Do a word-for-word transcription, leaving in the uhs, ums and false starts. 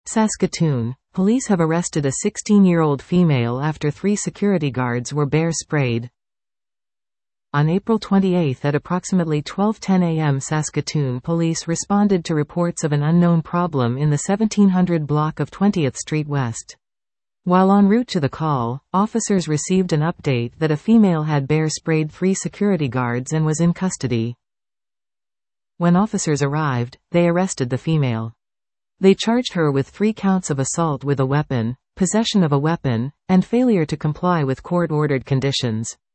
Saskatoon. Police have arrested a sixteen-year-old female after three security guards were bear-sprayed. On April twenty-eighth at approximately twelve ten a m Saskatoon police responded to reports of an unknown problem in the seventeen hundred block of twentieth Street West. While en route to the call, officers received an update that a female had bear-sprayed three security guards and was in custody. When officers arrived, they arrested the female. They charged her with three counts of assault with a weapon, possession of a weapon, and failure to comply with court-ordered conditions.